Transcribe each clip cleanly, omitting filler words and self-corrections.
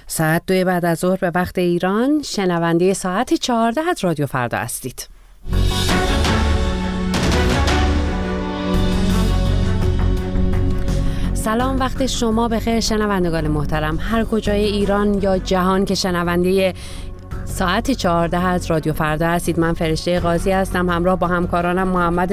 ساعت 2 بعد از ظهر به وقت ایران، شنونده ساعت 14 از رادیو فردا هستید. سلام، وقت شما بخیر شنوندگان محترم، هر کجای ایران یا جهان که شنونده ساعت 14 از رادیو فردا هستید. من فرشته قاضی هستم، همراه با همکارانم محمد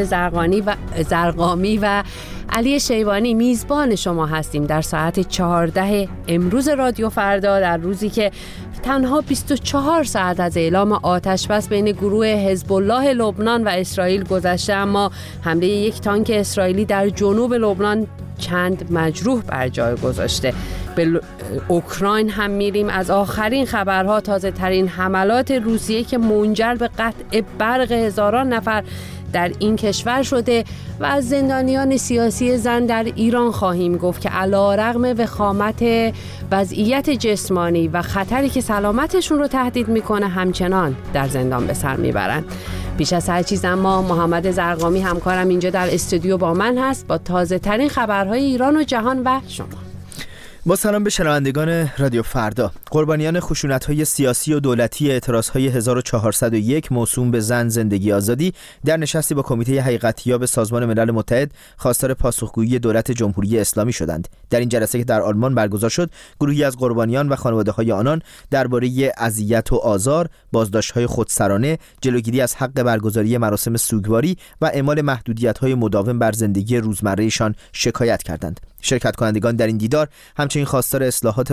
زرقامی و علی شیبانی میزبان شما هستیم در ساعت 14 امروز رادیو فردا، در روزی که تنها 24 ساعت از اعلام آتش بس بین گروه حزب الله لبنان و اسرائیل گذشته، اما حمله یک تانک اسرائیلی در جنوب لبنان چند مجروح بر جای گذاشته. به اوکراین هم میریم. از آخرین خبرها، تازه ترین حملات روسیه که منجر به قطع برق هزاران نفر در این کشور شده و از زندانیان سیاسی زن در ایران خواهیم گفت که علیرغم وخامت وضعیت جسمانی و خطری که سلامتشون رو تهدید میکنه همچنان در زندان به سر میبرن. بیش از هر چیز اما محمد زرقامی همکارم اینجا در استودیو با من هست با تازه ترین خبرهای ایران و جهان و شما. با سلام به شنوندگان رادیو فردا. قربانیان خشونت‌های سیاسی و دولتی اعتراض‌های 1401 موسوم به زن، زندگی، آزادی در نشستی با کمیته حقیقتیاب سازمان ملل متحد خواستار پاسخگویی دولت جمهوری اسلامی شدند. در این جلسه که در آلمان برگزار شد، گروهی از قربانیان و خانواده‌های آنان درباره اذیت و آزار، بازداشت‌های خودسرانه، جلوگیری از حق برگزاری مراسم سوگواری و اعمال محدودیت‌های مداوم بر زندگی روزمره‌شان شکایت کردند. شرکت کنندگان در این دیدار همچنین خواستار اصلاحات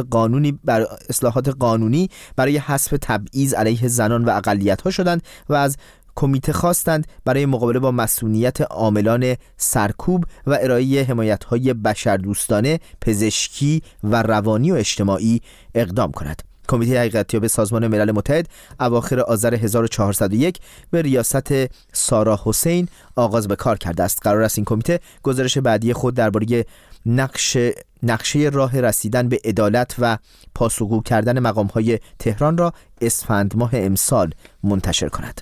قانونی برای حذف تبعیض علیه زنان و اقلیت‌ها شدند و از کمیته خواستند برای مقابله با مسئولیت عاملان سرکوب و ارائه حمایت‌های بشردوستانه، پزشکی و روانی و اجتماعی اقدام کند. کمیته حقیقتیاب سازمان ملل متحد اواخر آذر 1401 به ریاست سارا حسین آغاز به کار کرده است. قرار است این کمیته گزارش بعدی خود درباره نقشه راه رسیدن به عدالت و پاسخگو کردن مقام‌های تهران را اسفند ماه امسال منتشر کند.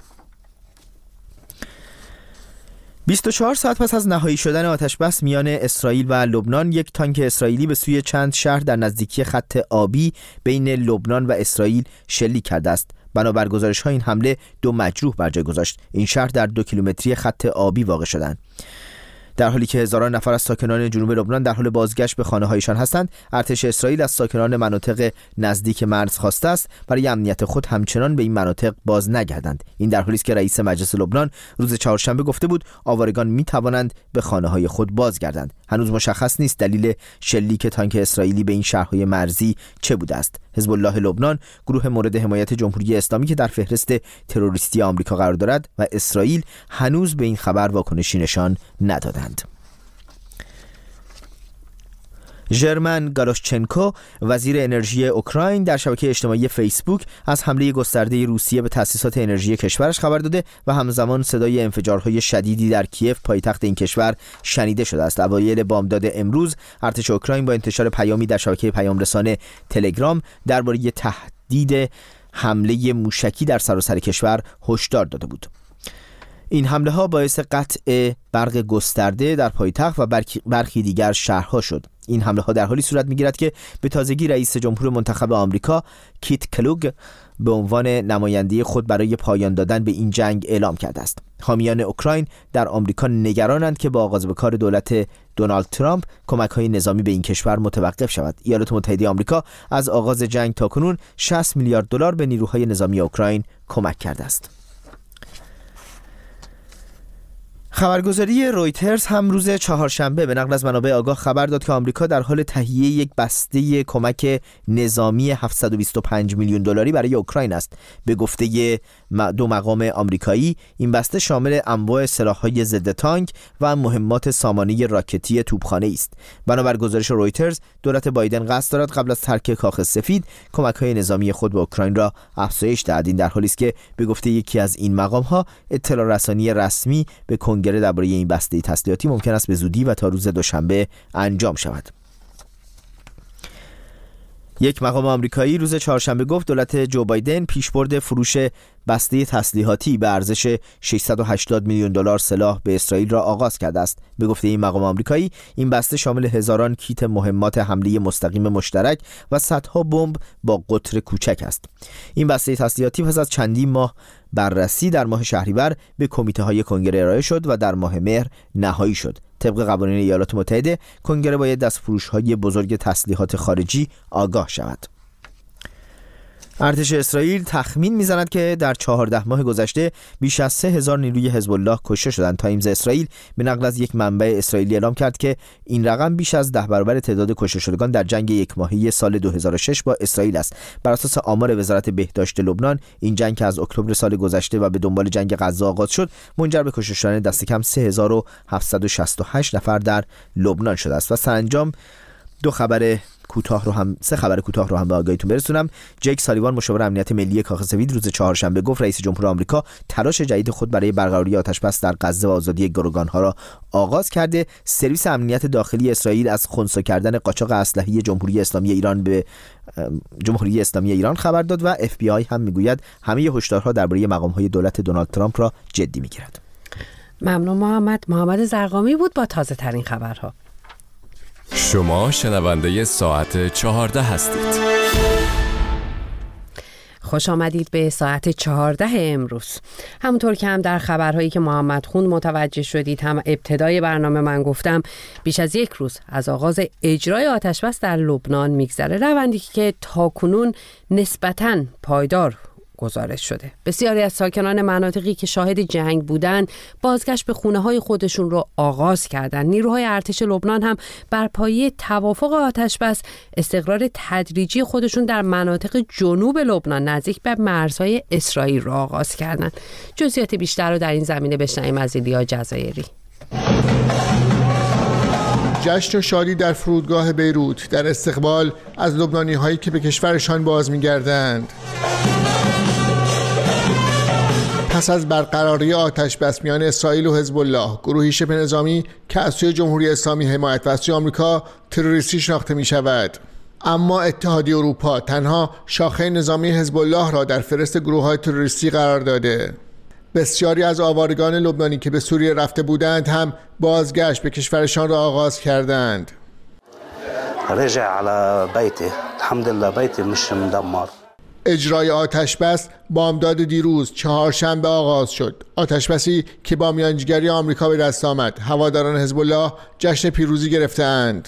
24 ساعت پس از نهایی شدن آتش بس میان اسرائیل و لبنان، یک تانک اسرائیلی به سوی چند شهر در نزدیکی خط آبی بین لبنان و اسرائیل شلیک کرده است. بنابر گزارش‌ها این حمله 2 مجروح بر جای گذاشت. این شهر در 2 کیلومتری خط آبی واقع شدند. در حالی که هزاران نفر از ساکنان جنوب لبنان در حال بازگشت به خانه‌هایشان هستند، ارتش اسرائیل از ساکنان مناطق نزدیک مرز خواسته است برای امنیت خود همچنان به این مناطق باز نگردند. این در حالی است که رئیس مجلس لبنان روز چهارشنبه گفته بود آوارگان می‌توانند به خانه‌های خود بازگردند. هنوز مشخص نیست دلیل شلیک تانک اسرائیلی به این شهرهای مرزی چه بوده است. حزب الله لبنان، گروه مورد حمایت جمهوری اسلامی که در فهرست تروریستی آمریکا قرار دارد، و اسرائیل هنوز به این خبر واکنشی نشان ندادند. ژرمن گالوشچنکو، وزیر انرژی اوکراین، در شبکه اجتماعی فیسبوک از حمله گسترده روسیه به تأسیسات انرژی کشورش خبر داده و همزمان صدای انفجارهای شدیدی در کیف، پایتخت این کشور، شنیده شده است. اوایل بامداد امروز ارتش اوکراین با انتشار پیامی در شبکه پیام‌رسان تلگرام درباره تهدید حمله موشکی در سراسر کشور هشدار داده بود. این حمله ها باعث قطع برق گسترده در پایتخت و برخی دیگر شهرها شد. این حمله ها در حالی صورت می‌گیرد که به تازگی رئیس جمهور منتخب آمریکا کیت کلوگ به عنوان نماینده خود برای پایان دادن به این جنگ اعلام کرده است. حامیان اوکراین در آمریکا نگرانند که با آغاز به کار دولت دونالد ترامپ کمک‌های نظامی به این کشور متوقف شود. ایالات متحده آمریکا از آغاز جنگ تاکنون 60 میلیارد دلار به نیروهای نظامی اوکراین کمک کرده است. خبرگزاری رویترز هم روز چهارشنبه به نقل از منابع آگاه خبر داد که آمریکا در حال تهیه یک بسته کمک نظامی 725 میلیون دلاری برای اوکراین است. به گفته 2 مقام آمریکایی، این بسته شامل انواع سلاح‌های ضد تانک و مهمات سامانه راکتی توپخانه است. بنابر گزارش رویترز، دولت بایدن قصد دارد قبل از ترک کاخ سفید کمک‌های نظامی خود به اوکراین را افزایش دهد. این در حالی است که به گفته یکی از این مقام‌ها، اطلاع رسانی رسمی به کنگره درباره این بسته تسلیحاتی ممکن است به زودی و تا روز دوشنبه انجام شود. یک مقام آمریکایی روز چهارشنبه گفت دولت جو بایدن پیشبرد فروش بسته تسلیحاتی به ارزش 680 میلیون دلار سلاح به اسرائیل را آغاز کرده است. به گفته این مقام آمریکایی، این بسته شامل هزاران کیت مهمات حمله مستقیم مشترک و صدها بمب با قطر کوچک است. این بسته تسلیحاتی پس از چندین ماه بررسی در ماه شهریور به کمیته‌های کنگره ارائه شد و در ماه مهر نهایی شد. طبق قوانین ایالات متحده، کنگره باید از فروش‌های بزرگ تسلیحات خارجی آگاه شود. ارتش اسرائیل تخمین می‌زند که در 14 ماه گذشته بیش از 3000 نیروی حزب الله کشته شدند. تایمز اسرائیل به نقل از یک منبع اسرائیلی اعلام کرد که این رقم بیش از 10 برابر تعداد کشته شدگان در جنگ یک ماهه سال 2006 با اسرائیل است. بر اساس آمار وزارت بهداشت لبنان، این جنگ که از اکتبر سال گذشته و به دنبال جنگ غزه آغاز شد، منجر به کشته شدن دست کم 3768 نفر در لبنان شده است. و سرانجام سه خبر کوتاه رو هم به آگاهیتون برسونم. جیک سالیوان، مشاور امنیت ملی کاخ سفید، روز چهارشنبه گفت رئیس جمهور آمریکا تلاش جدید خود برای برقراری آتش‌بس در غزه و آزادی گروگان‌ها را آغاز کرده. سرویس امنیت داخلی اسرائیل از خنثی کردن قاچاق اسلحه جمهوری اسلامی ایران به جمهوری اسلامی ایران خبر داد و FBI هم میگوید همه هشدارها درباره مقام‌های دولت دونالد ترامپ را جدی میگیرد. ممنون محمد زرقامی بود با تازه ترین خبرها. شما شنونده ساعت 14 هستید. خوش آمدید به ساعت 14 امروز. همونطور که هم در خبرهایی که محمد خوند متوجه شدید، هم ابتدای برنامه من گفتم بیش از یک روز از آغاز اجرای آتش‌بس در لبنان میگذره، روندی که تاکنون نسبتاً پایدار گزارش شده. بسیاری از ساکنان مناطقی که شاهد جنگ بودند بازگشت به خونه‌های خودشون رو آغاز کردند. نیروهای ارتش لبنان هم بر پایه توافق آتش‌بس استقرار تدریجی خودشون در مناطق جنوب لبنان نزدیک به مرزهای اسرائیل رو آغاز کردند. جزئیات بیشتر رو در این زمینه بشنویم از ایلیا جزایری. جشن و شادی در فرودگاه بیروت در استقبال از لبنانی‌هایی که به کشورشان باز می‌گردند. پس از برقراری آتش‌بس میان اسرائیل و حزب الله، گروهی شبه نظامی که از سوی جمهوری اسلامی حمایت و از سوی آمریکا تروریستی شناخته می شود، اما اتحادیه اروپا تنها شاخه نظامی حزب الله را در فهرست گروه‌های تروریستی قرار داده. بسیاری از آوارگان لبنانی که به سوریه رفته بودند هم بازگشت به کشورشان را آغاز کردند. رجع على بيته الحمد لله بيتي مش مدمر. اجرای آتش‌بس بامداد دیروز چهارشنبه آغاز شد. آتش‌بسی که با میانجیگری آمریکا به دست آمد. هواداران حزب الله جشن پیروزی گرفتند.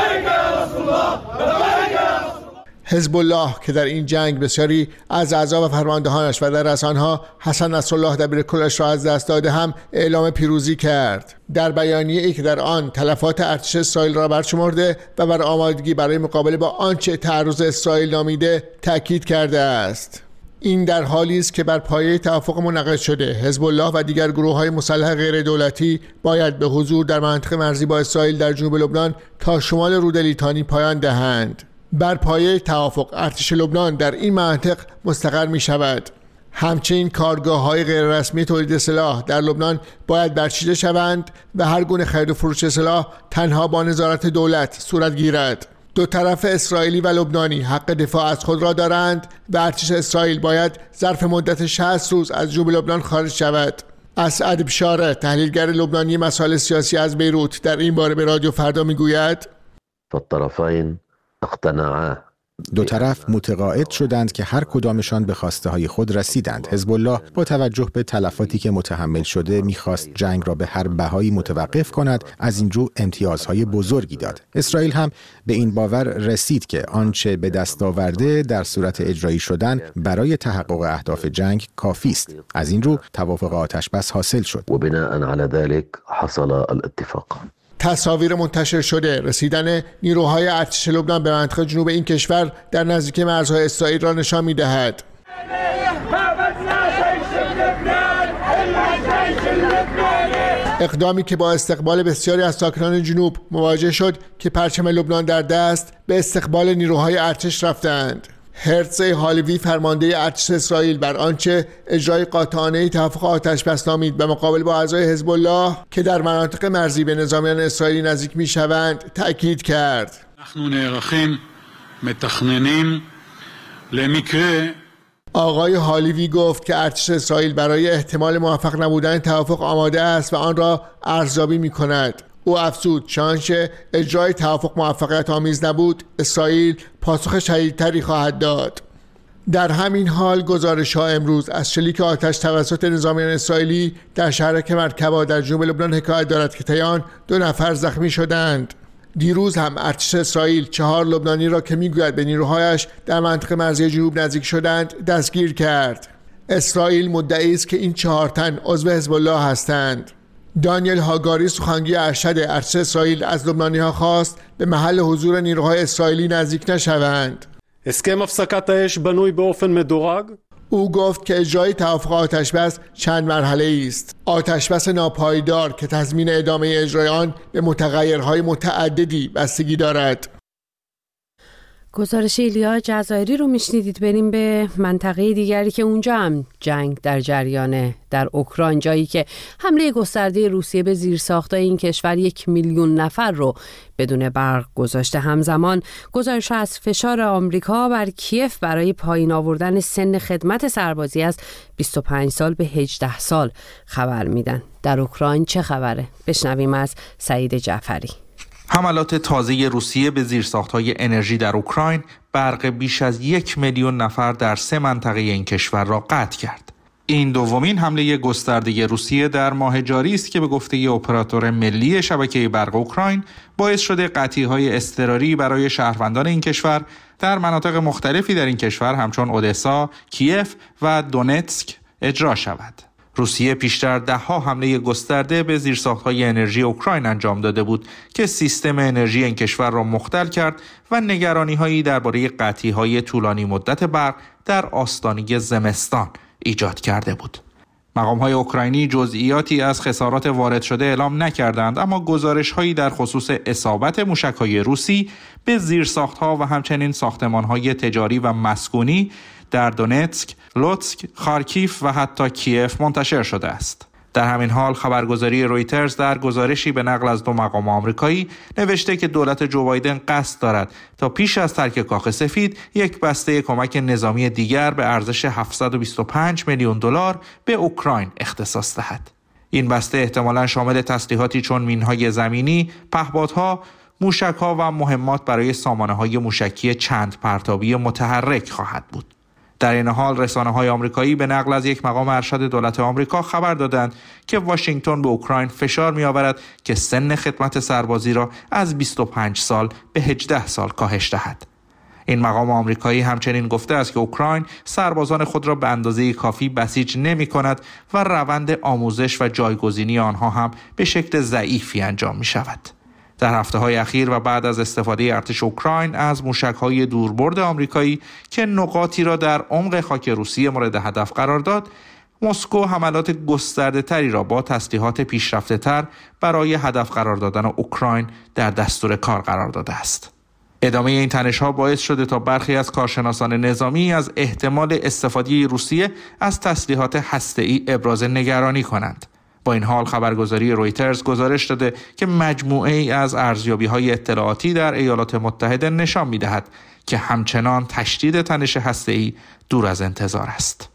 حزب الله که در این جنگ بسیاری از اعضا و فرماندهانش و در رسانه‌ها حسن نصرالله دبیرکلش را از دست داده هم اعلام پیروزی کرد. در بیانیه‌ای که در آن تلفات ارتش اسرائیل را برشمرده و بر آمادگی برای مقابله با آنچه تعرض اسرائیل نامیده تاکید کرده است. این در حالی است که بر پایه توافق منعقد شده حزب الله و دیگر گروه‌های مسلح غیر دولتی باید به حضور در منطقه مرزی با اسرائیل در جنوب لبنان تا شمال رود لیتانی پایان دهند. بر پایه توافق ارتش لبنان در این منطق مستقر می شود. همچنین کارگاه‌های غیر رسمی تولید سلاح در لبنان باید برچیده شوند و هر گونه خرید و فروش سلاح تنها با نظارت دولت صورت گیرد. دو طرف اسرائیلی و لبنانی حق دفاع از خود را دارند و ارتش اسرائیل باید ظرف مدت 60 روز از جنوب لبنان خارج شود. اسعد بشاره، تحلیلگر لبنانی مسائل سیاسی از بیروت، در این باره به رادیو فردا میگوید: الطرفین اقتنعا. دو طرف متقاعد شدند که هر کدامشان به خواسته های خود رسیدند. حزب الله با توجه به تلفاتی که متحمل شده میخواست جنگ را به هر بهایی متوقف کند، از این رو امتیازهای بزرگی داد. اسرائیل هم به این باور رسید که آنچه به دست آورده در صورت اجرایی شدن برای تحقق اهداف جنگ کافی است. از این رو توافق آتش‌بس حاصل شد. و بناء علی ذلك حصل الاتفاق. تصاویر منتشر شده رسیدن نیروهای ارتش لبنان به منطقه جنوب این کشور در نزدیکی مرزهای اسرائیل را نشان می‌دهد. اقدامی که با استقبال بسیاری از ساکنان جنوب مواجه شد که پرچم لبنان در دست به استقبال نیروهای ارتش رفتند. هرتزی هالوی، فرمانده ارتش اسرائیل، بر آنچه اجرای قاطعانه توافق آتش‌بس نامید به مقابله با اعضای حزب الله که در مناطق مرزی به نظامیان اسرائیلی نزدیک می‌شوند تأکید کرد. אנחנו נערכים מתכננים למקרה آقای حالیوی گفت که ارتش اسرائیل برای احتمال موفق نبودن توافق آماده است و آن را ارزیابی می‌کند. او افزود چنانچه اجرای توافق موفقیت آمیز نبود، اسرائیل پاسخ شدیدتری خواهد داد. در همین حال گزارش‌ها امروز از شلیک آتش توسط نظامیان اسرائیلی در شهرک مرکبا در جنوب لبنان حکایت دارد که طی آن 2 نفر زخمی شدند. دیروز هم ارتش اسرائیل 4 لبنانی را که میگوید به نیروهایش در منطقه مرزی جنوب نزدیک شدند دستگیر کرد. اسرائیل مدعی است که این 4 تن عضو حزب الله هستند. دانیل هاگاری سخنگوی ارشد ارتش اسرائیل از لبنانی‌ها خواست به محل حضور نیروهای اسرائیلی نزدیک نشوند. اسکم הפסקת האש בנוי באופן מדורג. او گفت که اجرای توافق آتشبس چند مرحله است. آتشبس ناپایدار که تضمین ادامه اجرای آن به متغیرهای متعددی بستگی دارد. گزارش ایلیا جزایری رو میشنیدید. بریم به منطقه دیگری که اونجا هم جنگ در جریانه، در اوکراین، جایی که حمله گسترده روسیه به زیرساخت‌های این کشور 1 میلیون نفر رو بدون برق گذاشته. همزمان گزارش از فشار آمریکا بر کیف برای پایین آوردن سن خدمت سربازی از 25 سال به 18 سال خبر میدن. در اوکراین چه خبره؟ بشنویم از سعید جعفری. حملات تازه روسیه به زیرساخت‌های انرژی در اوکراین برق بیش از 1 میلیون نفر در 3 منطقه این کشور را قطع کرد. این دومین حمله گسترده روسیه در ماه جاری است که به گفته اپراتور ملی شبکه برق اوکراین باعث شده قطعی‌های اضطراری برای شهروندان این کشور در مناطق مختلفی در این کشور همچون اودسا، کیف و دونتسک اجرا شود. روسیه پیشتر 10 حمله گسترده به زیرساخت‌های انرژی اوکراین انجام داده بود که سیستم انرژی این کشور را مختل کرد و نگرانی‌هایی درباره قطعی‌های طولانی مدت برق در آستانه زمستان ایجاد کرده بود. مقام‌های اوکراینی جزئیاتی از خسارات وارد شده اعلام نکردند، اما گزارش‌هایی در خصوص اصابت موشک‌های روسی به زیرساخت‌ها و همچنین ساختمان‌های تجاری و مسکونی در دونتسک، لوتسک، خارکیف و حتی کیف منتشر شده است. در همین حال خبرگزاری رویترز در گزارشی به نقل از 2 مقام آمریکایی نوشته که دولت جو بایدن قصد دارد تا پیش از ترک کاخ سفید یک بسته کمک نظامی دیگر به ارزش 725 میلیون دلار به اوکراین اختصاص دهد. این بسته احتمالاً شامل تسلیحاتی چون مین‌های زمینی، پهپادها، موشک‌ها و مهمات برای سامانه‌های موشکی چند پرتابی متحرک خواهد بود. در این حال رسانه‌های آمریکایی به نقل از یک مقام ارشد دولت آمریکا خبر دادند که واشنگتن به اوکراین فشار می‌آورد که سن خدمت سربازی را از 25 سال به 18 سال کاهش دهد. این مقام آمریکایی همچنین گفته است که اوکراین سربازان خود را به اندازه کافی بسیج نمی‌کند و روند آموزش و جایگزینی آنها هم به شکل ضعیفی انجام می‌شود. در هفته‌های اخیر و بعد از استفاده ارتش اوکراین از موشک‌های دوربرد آمریکایی که نقاطی را در عمق خاک روسیه مورد هدف قرار داد، مسکو حملات گسترده‌تری را با تسلیحات پیشرفته‌تر برای هدف قرار دادن اوکراین در دستور کار قرار داده است. ادامه این تنش‌ها باعث شده تا برخی از کارشناسان نظامی از احتمال استفاده روسیه از تسلیحات هسته‌ای ابراز نگرانی کنند. با این حال خبرگزاری رویترز گزارش داده که مجموعه‌ای از ارزیابی‌های اطلاعاتی در ایالات متحده نشان می‌دهد که همچنان تشدید تنش هسته‌ای دور از انتظار است.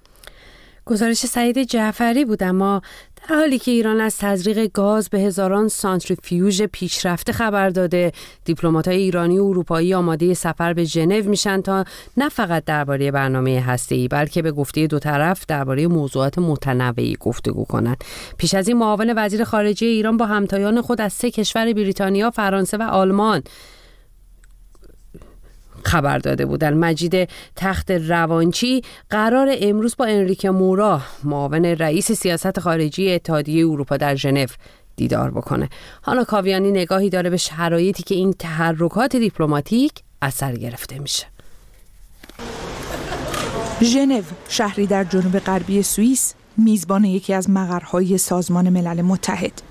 گزارش سعید جعفری بود. اما در حالی که ایران از تزریق گاز به هزاران سانتریفیوژ پیشرفته خبر داده، دیپلمات‌های ایرانی و اروپایی آماده سفر به ژنو میشن تا نه فقط درباره برنامه هسته‌ای بلکه به گفته 2 طرف درباره موضوعات متنوعی گفتگو کنند. پیش از این معاون وزیر خارجه ایران با همتایان خود از 3 کشور بریتانیا، فرانسه و آلمان خبر داده بودند. مجید تخت روانچی قرار امروز با انریکه مورا، معاون رئیس سیاست خارجی اتحادیه اروپا در ژنو دیدار بکنه. هانا کاویانی نگاهی داره به شرایطی که این تحرکات دیپلماتیک اثر گرفته میشه. ژنو، شهری در جنوب غربی سوئیس، میزبان یکی از مقرهای سازمان ملل متحد.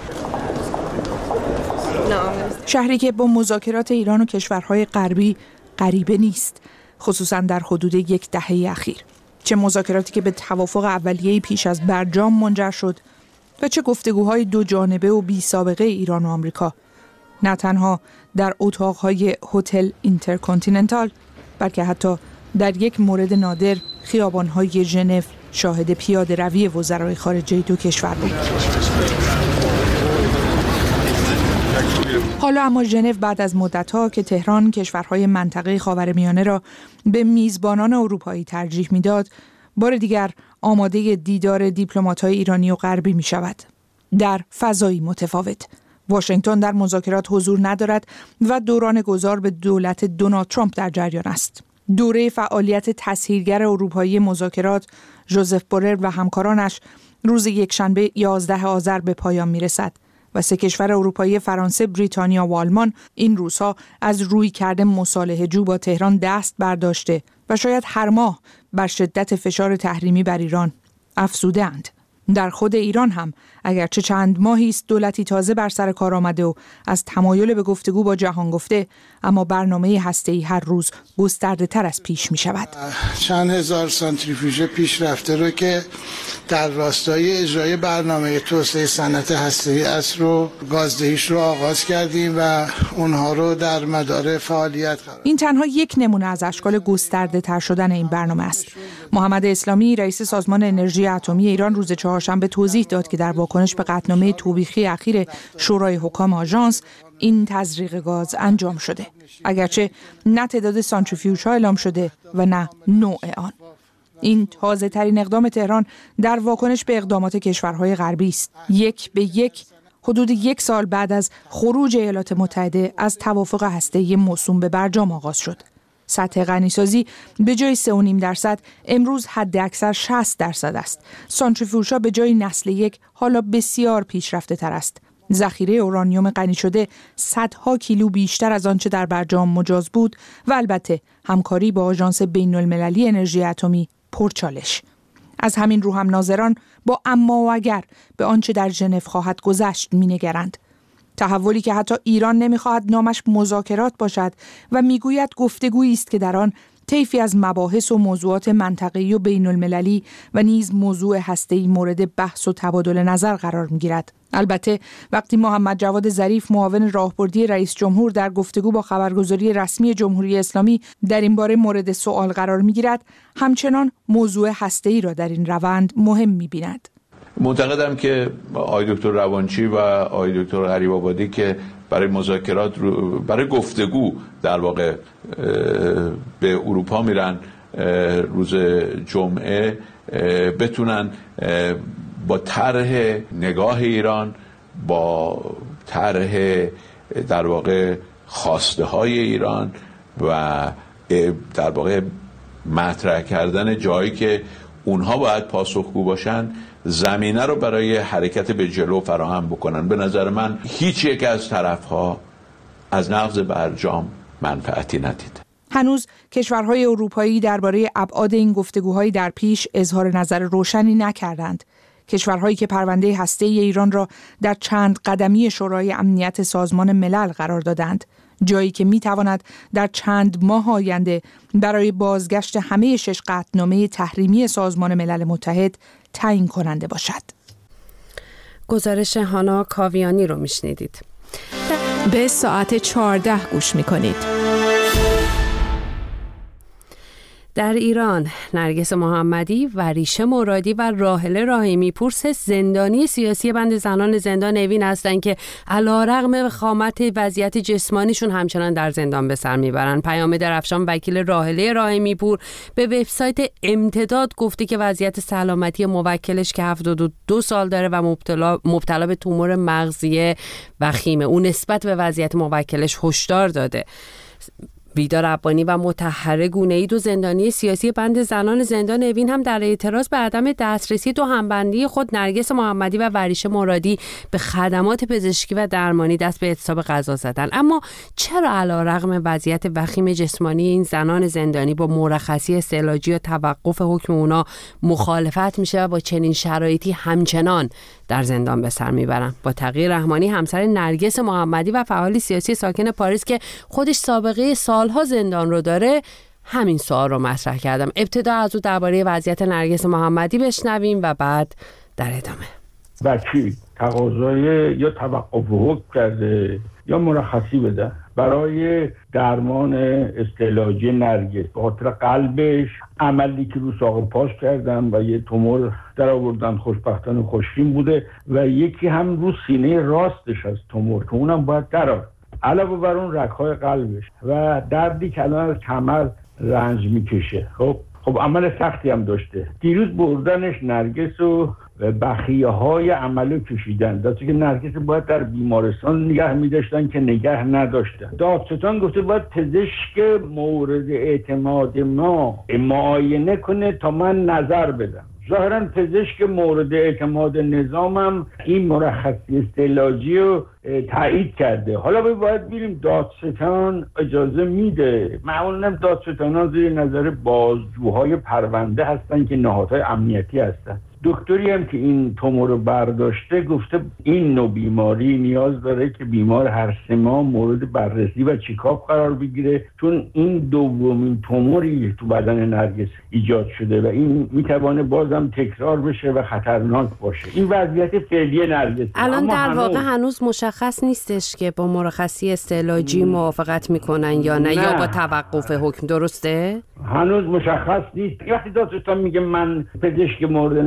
شهری که با مذاکرات ایران و کشورهای غربی غریبه نیست، خصوصا در حدود 1 دهه اخیر. چه مذاکراتی که به توافق اولیه پیش از برجام منجر شد و چه گفتگوهای 2 جانبه و بی سابقه ایران و آمریکا. نه تنها در اتاق‌های هتل اینترکانتیننتال، بلکه حتی در یک مورد نادر خیابان‌های ژنو شاهد پیاده روی وزرای خارجه دو کشور بود. حالا اما ژنو بعد از مدت‌ها که تهران کشورهای منطقه خاورمیانه را به میزبانان اروپایی ترجیح می‌داد، بار دیگر آماده دیدار دیپلمات‌های ایرانی و غربی می‌شود. در فضایی متفاوت. واشنگتن در مذاکرات حضور ندارد و دوران گذار به دولت دونالد ترامپ در جریان است. دوره فعالیت تسهیلگر اروپایی مذاکرات ژوزف بورل و همکارانش روز یکشنبه 11 آذر به پایان می‌رسد و سه کشور اروپایی فرانسه، بریتانیا و آلمان این روزها از رویکرد مصالحه‌جو با تهران دست برداشته و شاید هر ماه بر شدت فشار تحریمی بر ایران افزوده‌اند. در خود ایران هم اگرچه چند ماهی است دولتی تازه بر سر کار آمده و از تمایل به گفتگو با جهان گفته، اما برنامه هسته‌ای هر روز گسترده‌تر از پیش می شود. چند هزار سانتریفیوژ پیشرفته رو که در راستای اجرای برنامه توسعه صنعت هسته‌ای است رو گازدهیش رو آغاز کردیم و اونها رو در مدار فعالیت قرار. این تنها یک نمونه از اشکال گسترده‌تر شدن این برنامه است. محمد اسلامی رئیس سازمان انرژی اتمی ایران روز چهارشنبه توضیح داد که در واکنش به قطعنامه توبیخی اخیر شورای حکام آژانس این تزریق گاز انجام شده، اگرچه نه تعداد سانتریفیوژها اعلام شده و نه نوع آن. این تازه ترین اقدام تهران در واکنش به اقدامات کشورهای غربی است. یک به یک حدود یک سال بعد از خروج ایالات متحده از توافق هسته‌ای موسوم به برجام آغاز شد. سطح غنیسازی به جای 3.5% امروز حد اکثر 60% است. سانتریفیوژها به جای نسل یک حالا بسیار پیشرفته تر است. ذخیره اورانیوم غنی شده صدها کیلو بیشتر از آنچه در برجام مجاز بود و البته همکاری با آژانس بین‌المللی انرژی اتمی پرچالش. از همین رو هم ناظران با اما و اگر به آنچه در ژنو خواهد گذشت می‌نگرند. تحولی که حتی ایران نمی‌خواهد نامش مذاکرات باشد و می‌گوید گفتگویی است که در آن طیفی از مباحث و موضوعات منطقه‌ای و بین‌المللی و نیز موضوع هسته‌ای مورد بحث و تبادل نظر قرار می‌گیرد. البته وقتی محمد جواد ظریف معاون راهبردی رئیس جمهور در گفتگو با خبرگزاری رسمی جمهوری اسلامی در این باره مورد سوال قرار می‌گیرد، همچنان موضوع هسته‌ای را در این روند مهم می‌بیند. معتقدم که آقای دکتر روانچی و آقای دکتر غریب‌آبادی که برای مذاکرات برای گفتگو در واقع به اروپا میرن روز جمعه، بتونن با طرح نگاه ایران، با طرح در واقع خواسته های ایران و در واقع مطرح کردن جایی که اونها باید پاسخگو باشن، زمینه رو برای حرکت به جلو فراهم بکنن. به نظر من هیچ یک از طرفها از نقض برجام منفعتی ندید. هنوز کشورهای اروپایی درباره ابعاد این گفتگوهای در پیش اظهار نظر روشنی نکردند. کشورهایی که پرونده هسته‌ای ایران را در چند قدمی شورای امنیت سازمان ملل قرار دادند، جایی که میتواند در چند ماه آینده برای بازگشت همه 6 قطعنامه تحریمی سازمان ملل متحد تعیین کننده باشد. گزارش هانا کاویانی رو میشنیدید. به ساعت 14 گوش میکنید. در ایران نرگس محمدی و ریشه مرادی و راحله راحمی پور زندانی سیاسی بند زنان زندان اوین هستند که علیرغم وخامت وضعیت جسمانیشون همچنان در زندان به سر میبرن. پیام درفشان وکیل راحله راحمی پور به وبسایت امتداد گفته که وضعیت سلامتی موکلش که 72 سال داره و مبتلا به تومور مغزی وخیمه، اون نسبت به وضعیت موکلش هشدار داده. ویدا ربانی و مطهره گونه‌ای، دو زندانی سیاسی بند زنان زندان اوین، هم در اعتراض به عدم دسترسی دو همبندی خود نرگس محمدی و وریشه مرادی به خدمات پزشکی و درمانی دست به اعتصاب غذا زدن. اما چرا علیرغم وضعیت وخیم جسمانی این زنان زندانی با مرخصی استعلاجی و توقف حکم اونا مخالفت میشه و با چنین شرایطی همچنان در زندان به سر میبرن؟ با تغییر رحمانی، همسر نرگس محمدی و فعالی سیاسی ساکن پاریس که خودش سابقه سالها زندان رو داره، همین سوال رو مطرح کردم. ابتدا از او درباره وضعیت نرگس محمدی بشنویم و بعد در ادامه. وکیل تقاضای یا توقف حکم کرده یا مرخصی بدن برای درمان استعلاجی نرگس. به خاطر قلبش عملی که رو ساق پاش کردن و یه تومور در آوردن، خوشبختانه خوشبین بوده، و یکی هم رو سینه راستش از تومور که اونم باید درآد، علاوه بر اون رگ‌های قلبش و دردی که الان از کمر رنج میکشه. خب عمل سختی هم داشته. دیروز بردنش نرگس و بخیه های عملو کشیدن، دسته که نرگس باید در بیمارستان نگه می‌داشتن که نگه نداشتن. دادستان گفته باید پزشک مورد اعتماد ما معاینه کنه تا من نظر بدم. ظاهرا پزشک مورد اعتماد نظامم این مرخصی استعلاجی رو تایید کرده. حالا باید بریم دادستان اجازه میده. معمولا دادستان‌ها زیر نظر بازجوهای پرونده هستن که نهادهای امنیتی هستن. دکتری هم که این تومور رو برداشته گفته این نوع بیماری نیاز داره که بیمار هر 3 ماه مورد بررسی و چیکاپ قرار بگیره، چون این دومین توموری تو بدن نرگس ایجاد شده و این میتوانه بازم تکرار بشه و خطرناک باشه. این وضعیت فعلی نرگس. الان در واقع هنوز مشخص نیستش که با مرخصی استعلاجی موافقت میکنن یا نه یا با توقف حکم، درسته؟ هنوز مشخص نیست. وقتی دادستان میگه من پزشک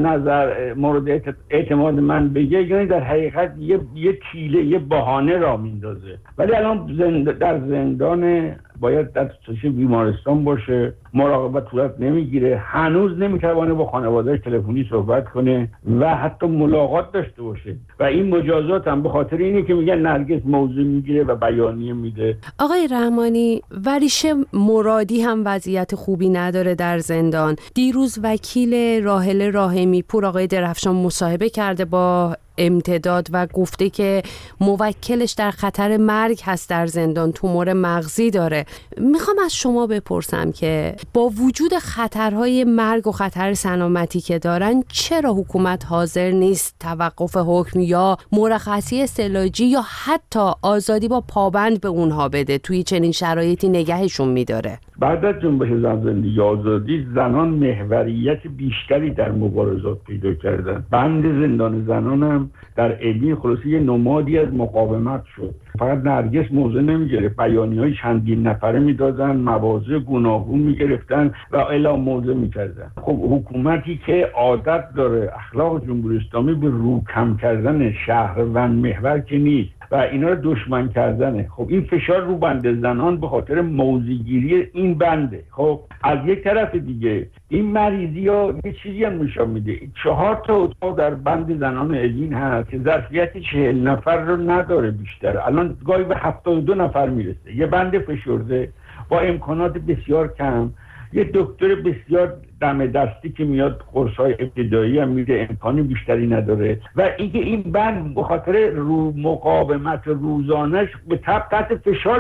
مورد اعتماد من بگه، یعنی در حقیقت یه کیله، یه بهانه را میندازه. ولی الان در زندان باید در بیمارستان باشه، مراقبت صورت نمیگیره، هنوز نمیتوانه با خانواده‌اش تلفنی صحبت کنه و حتی ملاقات داشته باشه و این مجازات هم به خاطر اینه که میگن نرگس موضوع میگیره و بیانیه میده. آقای رحمانی، وریشه مرادی هم وضعیت خوبی نداره در زندان. دیروز وکیل راحله راحمی پور آقای درفشان مصاحبه کرده با امتداد و گفته که موکلش در خطر مرگ هست در زندان، تومور مغزی داره. میخوام از شما بپرسم که با وجود خطرهای مرگ و خطر سلامتی که دارن، چرا حکومت حاضر نیست توقف حکم یا مرخصی استعلاجی یا حتی آزادی با پابند به اونها بده؟ توی چنین شرایطی نگهشون میداره. بعد از جنبش زندگی آزادی زنان محوریت بیشتری در مبارزات پیدا کردن. بند زندان زنان هم در علی خلاصی یه نمادی از مقاومت شد. فقط نرگس موضع نمیگیره، بیانیه‌های چندین نفره میدادن، مواضع گوناگون میگرفتن و اعلام موضع میکردن. خب حکومتی که عادت داره اخلاق جمهوری اسلامی به رو کم کردن شهروند محور که نیست و اینا رو دشمن کردنه. خب این فشار رو بند زنان به خاطر موضع‌گیری این بنده. خب از یک طرف دیگه این مریضی ها یه چیزی هم نشون میده. 4 تا اتاق در بند زنان الین هست که ظرفیت 40 نفر رو نداره بیشتر. الان گاهی به 72 نفر میرسه. یه بند فشرده با امکانات بسیار کم، یه دکتر بسیار دم دستی که میاد قرص‌های ابتدایی هم میده، امکانی بیشتری نداره و اینکه این بند به خاطر مقاومت روزانش به تحت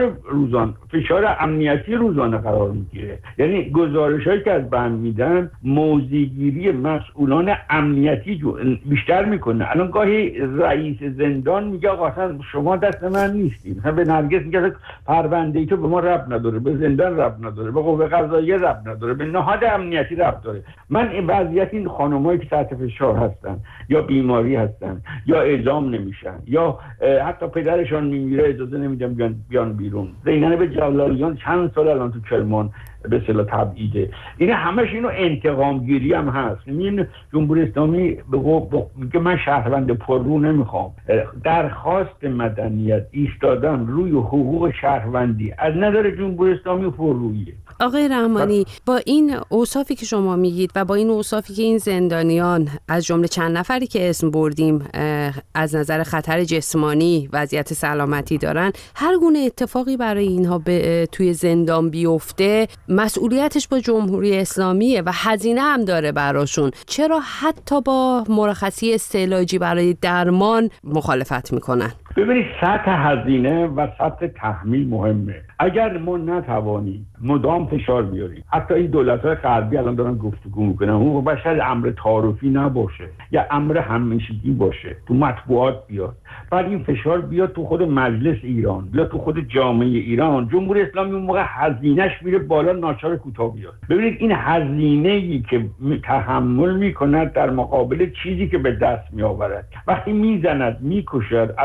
فشار امنیتی روزانه قرار میگیره. یعنی گزارش‌هایی که از بند میدن موضع‌گیری مسئولان امنیتی بیشتر میکنه. الان گاهی رئیس زندان میگه آقا اصلا شما دست من نیستین، به نرگس میگه پرونده ای تو به ما ربط نداره، به زندان ربط نداره، به قوه قضاییه ربط نداره، به نهاد امنیتی ربط داره. من این وضعیت این خانمایی که تحت فشار هستن یا بیماری هستن یا اعدام نمیشن یا حتی پدرشان میمیره اجازه نمیدن بیان بیرون. زینب جلالیان چند سال الان تو کرمان به اصطلاح تبعیده. این همش اینو انتقام گیری هم هست. این جمهوری اسلامی میگه من شهروند پررو نمیخوام. درخواست مدنیت ایستادن روی حقوق شهروندی از نظر جمهوری اسلامی پررویه. آقای رحمانی، با این اوصافی که شما میگید و با این اوصافی که این زندانیان از جمله چند نفری که اسم بردیم از نظر خطر جسمانی وضعیت سلامتی دارن، هر گونه اتفاقی برای اینها توی زندان بیفته مسئولیتش با جمهوری اسلامیه و هزینه هم داره براشون. چرا حتی با مرخصی استعلاجی برای درمان مخالفت میکنن؟ ببینید سطح هزینه و سطح تحمیل مهمه. اگر ما نتوانیم مدام فشار بیاریم، حتی این دولت‌های غربی الان دارن گفتگو میکنن، اون بشر امر تعارفی نباشه یا امر همنشینی باشه، تو مطبوعات بیاد، بعد این فشار بیاد تو خود مجلس ایران یا تو خود جامعه ایران، جمهوری اسلامی اون موقع هزینه‌اش میره بالا، ناچار کوتاه بیاد. ببینید این هزینه‌ای که تحمل میکند در مقابل چیزی که به دست میآورد، وقتی میزند، میکشد، اذیت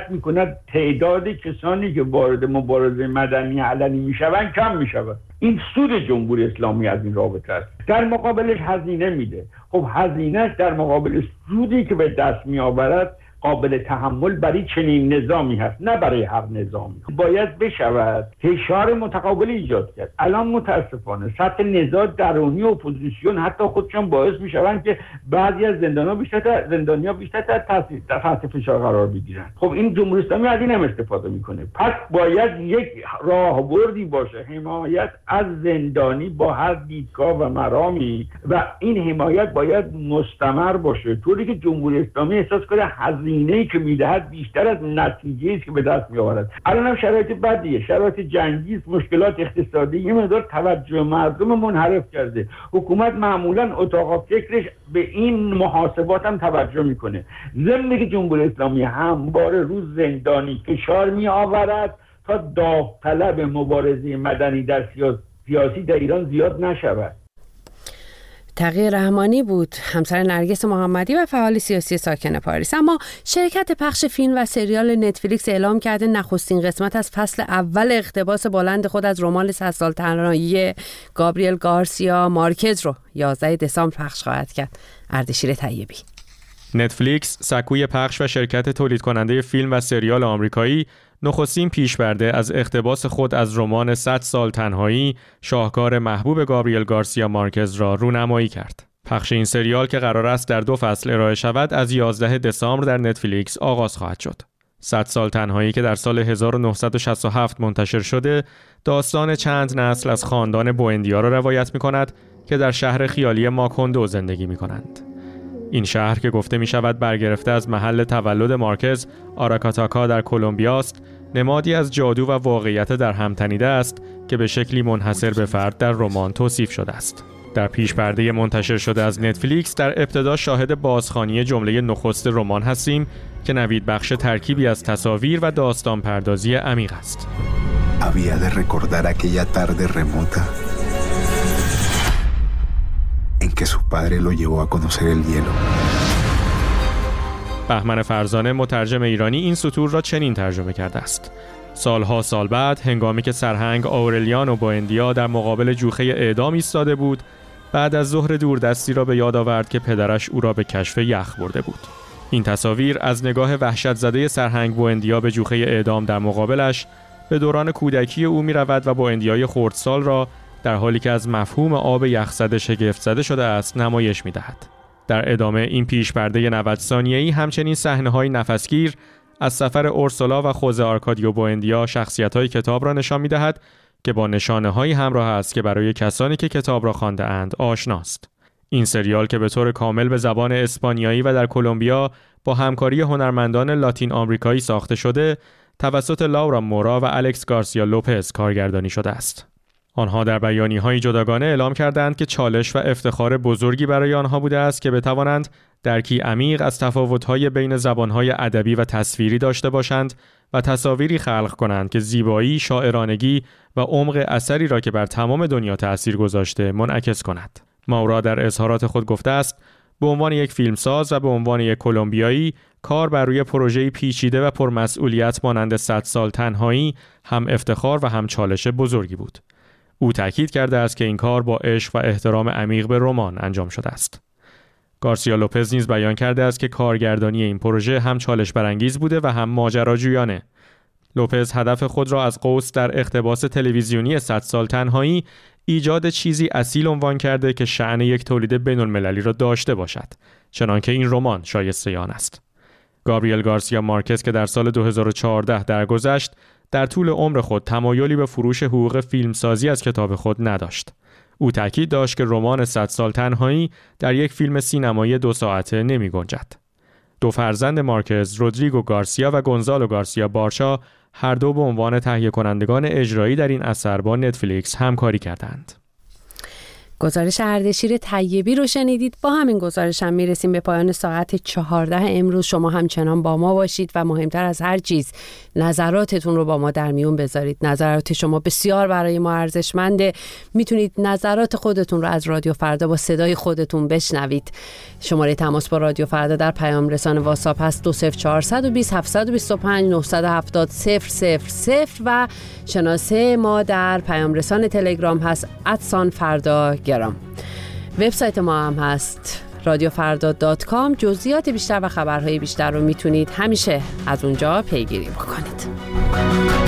میکند تعداد کسانی که وارد مبارزه مدنی علنی میشوند کم میشود. این سود جمهوری اسلامی از این رابطه است. در مقابلش هزینه میده. خب هزینهش در مقابل سودی که به دست میآورد قابل تحمل برای چنین نظامی هست، نه برای هر نظامی. باید بشود فشار متقابل ایجاد کرد. الان متاسفانه سطح نزاع درونی اپوزیسیون حتی خودشون باعث میشوند که بعضی از زندانیا بیشتر تحت فشار قرار بگیرن. خب این جمهوری اسلامی از این هم استفاده میکنه. پس باید یک راهبردی باشه، حمایت از زندانی با هر دیدگاه و مرامی، و این حمایت باید مستمر باشه، طوری که جمهوری اسلامی احساس کنه هزینه‌ای که میدهد بیشتر از نتیجه‌ای است که به دست میآورد. الان هم شرایط بدیه، شرایط جنگی، مشکلات اقتصادی، یه مقدار توجه مردم منحرف کرده. حکومت معمولا اتاق فکرش به این محاسبات هم توجه میکنه. ضمن که جمهوری اسلامی همواره روز زندانی فشار میآورد تا داوطلب مبارزه مدنی در سیاسی در ایران زیاد نشود. تقی رحمانی بود، همسر نرگس محمدی و فعال سیاسی ساکن پاریس. اما شرکت پخش فیلم و سریال نتفلیکس اعلام کرده نخستین قسمت از فصل اول اقتباس بلند خود از رمان 100 سال تنهایی گابریل گارسیا مارکز رو 11 دسامبر پخش خواهد کرد. اردشیر طیبی. نتفلیکس، سکوی پخش و شرکت تولید کننده فیلم و سریال آمریکایی، نخستین پیش‌پرده از اقتباس خود از رمان 100 سال تنهایی شاهکار محبوب گابریل گارسیا مارکز را رونمایی کرد. پخش این سریال که قرار است در 2 فصل ارائه شود از 11 دسامبر در نتفلیکس آغاز خواهد شد. 100 سال تنهایی که در سال 1967 منتشر شده، داستان چند نسل از خاندان بوئندیا را روایت می‌کند که در شهر خیالی ماکوندو زندگی می‌کنند. این شهر که گفته می شود برگرفته از محل تولد مارکز، آراکاتاکا در کلمبیا است، نمادی از جادو و واقعیت در هم تنیده است که به شکلی منحصر به فرد در رمان توصیف شده است. در پیش پرده منتشر شده از نتفلیکس در ابتدا شاهد بازخوانی جمله نخست رمان هستیم که نوید بخش ترکیبی از تصاویر و داستان پردازی عمیق است. Había de recordar aquella tarde remota en que su padre lo llevó a conocer el hielo. بهمن فرزانه مترجم ایرانی این سطور را چنین ترجمه کرده است: سالها سال بعد، هنگامی که سرهنگ آورلیانو بوئندیا در مقابل جوخه اعدام ایستاده بود، بعد از ظهر دوردستی را به یاد آورد که پدرش او را به کشف یخ برده بود. این تصاویر از نگاه وحشت زده سرهنگ بوئندیا به جوخه اعدام در مقابلش به دوران کودکی او می رود و بوئندیای خردسال را در حالی که از مفهوم آب یخزده شگفت زده شده است نمایش می دهد. در ادامه این پیش پرده 90 ثانیه‌ای همچنین صحنه‌های نفسگیر از سفر اورسولا و خوزه آرکادیو بوئندیا شخصیت‌های کتاب را نشان می‌دهد که با نشانه‌هایی همراه است که برای کسانی که کتاب را خوانده‌اند آشناست. این سریال که به طور کامل به زبان اسپانیایی و در کلمبیا با همکاری هنرمندان لاتین آمریکایی ساخته شده، توسط لاورا مورا و الکس گارسیا لوپز کارگردانی شده است. آنها در بیانیه‌های جداگانه اعلام کردند که چالش و افتخار بزرگی برای آنها بوده است که بتوانند درکی عمیق از تفاوت‌های بین زبان‌های ادبی و تصویری داشته باشند و تصاویری خلق کنند که زیبایی، شاعرانگی و عمق اثری را که بر تمام دنیا تأثیر گذاشته منعکس کند. مورا در اظهارات خود گفته است: به عنوان یک فیلمساز و به عنوان یک کلمبیایی، کار بر روی پروژه‌ای پیچیده و پرمسئولیت مانند 100 سال تنهایی هم افتخار و هم چالش بزرگی بود. او تأکید کرده است که این کار با عشق و احترام عمیق به رمان انجام شده است. گارسیا لوپز نیز بیان کرده است که کارگردانی این پروژه هم چالش برانگیز بوده و هم ماجراجویانه. لوپز هدف خود را از قوس در اقتباس تلویزیونی 100 سال تنهایی ایجاد چیزی اصیل عنوان کرده که شأن یک تولید بین‌المللی را داشته باشد، چنانکه این رمان شایسته آن است. گابریل گارسیا مارکز که در سال 2014 درگذشت، در طول عمر خود تمایلی به فروش حقوق فیلمسازی از کتاب خود نداشت. او تاکید داشت که رمان 100 سال تنهایی در یک فیلم سینمایی 2 ساعته نمی گنجد. 2 فرزند مارکز، رودریگو گارسیا و گونزالو گارسیا بارشا، هر دو به عنوان تهیه کنندگان اجرایی در این اثر با نتفلیکس همکاری کردند. گزارش اردشیر طیبی رو شنیدید. با همین گزارش هم میرسیم به پایان ساعت 14 امروز. شما همچنان با ما باشید و مهمتر از هر چیز نظراتتون رو با ما در میون بذارید. نظرات شما بسیار برای ما ارزشمنده. میتونید نظرات خودتون رو از رادیو فردا با صدای خودتون بشنوید. شماره تماس با رادیو فردا در پیام رسان واتساپ هست 20420 725 970 000 و شناسه ما در پیام رسان تلگرام هست @فردا_. وبسایت ما هم هست radiofrda.com. جزئیات بیشتر و خبرهای بیشتر رو میتونید همیشه از اونجا پیگیری بکنید.